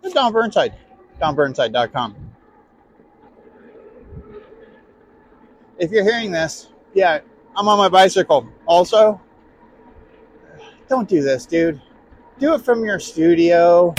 Don Burnside, donburnside.com. If you're hearing this, yeah, I'm on my bicycle. Also, don't do this, dude. Do it from your studio.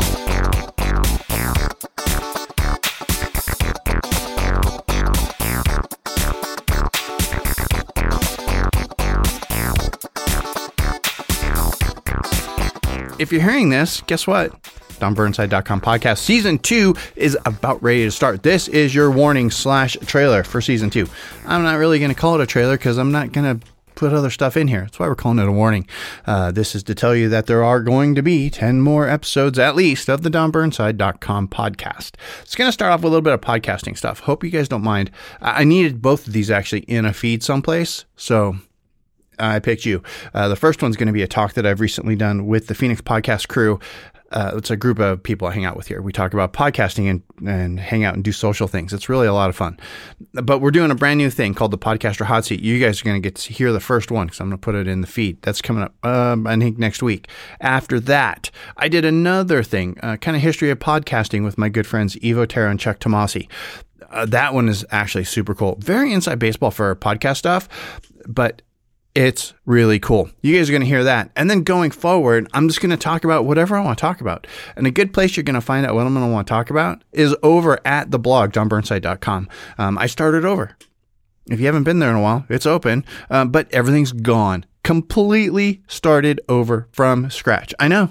If you're hearing this, guess what? DonBurnside.com podcast season 2 is about ready to start. This is your warning / trailer for season 2. I'm not really going to call it a trailer because I'm not going to put other stuff in here. That's why we're calling it a warning. This is to tell you that there are going to be 10 more episodes at least of the DonBurnside.com podcast. It's going to start off with a little bit of podcasting stuff. Hope you guys don't mind. I needed both of these actually in a feed someplace, so I picked you. The first one's going to be a talk that I've recently done with the Phoenix Podcast crew. It's a group of people I hang out with here. We talk about podcasting and hang out and do social things. It's really a lot of fun. But we're doing a brand new thing called the Podcaster Hot Seat. You guys are going to get to hear the first one because I'm going to put it in the feed. That's coming up, I think, next week. After that, I did another thing, kind of history of podcasting with my good friends Evo Terra and Chuck Tomasi. That one is actually super cool. Very inside baseball for podcast stuff, but it's really cool. You guys are going to hear that. And then going forward, I'm just going to talk about whatever I want to talk about. And a good place you're going to find out what I'm going to want to talk about is over at the blog, donburnside.com. I started over. If you haven't been there in a while, it's open, but everything's gone. Completely started over from scratch. I know.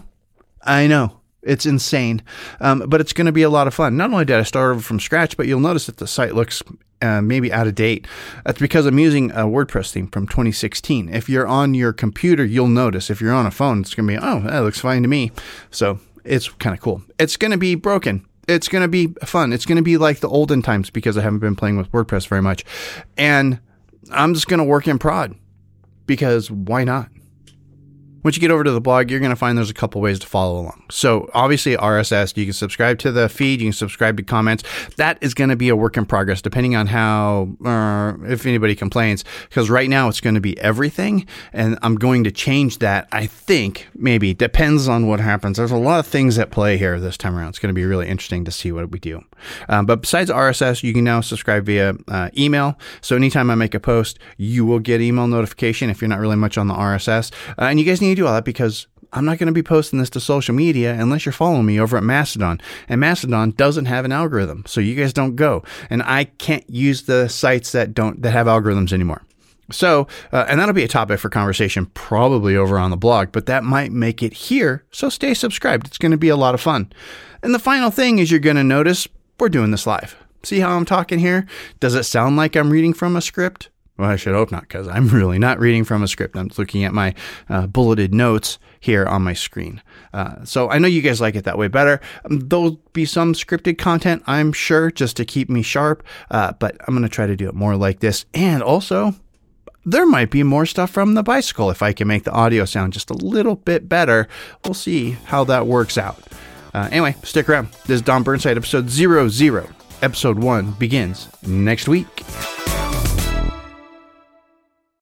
It's insane, but it's going to be a lot of fun. Not only did I start over from scratch, but you'll notice that the site looks maybe out of date. That's because I'm using a WordPress theme from 2016. If you're on your computer, you'll notice. If you're on a phone, it's going to be, oh, that looks fine to me. So it's kind of cool. It's going to be broken. It's going to be fun. It's going to be like the olden times because I haven't been playing with WordPress very much. And I'm just going to work in prod because why not? Once you get over to the blog, you're going to find there's a couple ways to follow along. So obviously RSS, you can subscribe to the feed, you can subscribe to comments. That is going to be a work in progress depending on how, if anybody complains, because right now it's going to be everything. And I'm going to change that. I think maybe depends on what happens. There's a lot of things at play here this time around. It's going to be really interesting to see what we do. But besides RSS, you can now subscribe via email. So anytime I make a post, you will get email notification if you're not really much on the RSS. And you guys need to do all that because I'm not going to be posting this to social media unless you're following me over at Mastodon. And Mastodon doesn't have an algorithm, so you guys don't go. And I can't use the sites that have algorithms anymore. So, and that'll be a topic for conversation probably over on the blog, but that might make it here. So stay subscribed. It's going to be a lot of fun. And the final thing is you're going to notice we're doing this live. See how I'm talking here? Does it sound like I'm reading from a script? Well, I should hope not, because I'm really not reading from a script. I'm looking at my bulleted notes here on my screen. So I know you guys like it that way better. There'll be some scripted content, I'm sure, just to keep me sharp. But I'm going to try to do it more like this. And also, there might be more stuff from the bicycle if I can make the audio sound just a little bit better. We'll see how that works out. Anyway, stick around. This is Don Burnside, episode 00. Episode 1 begins next week.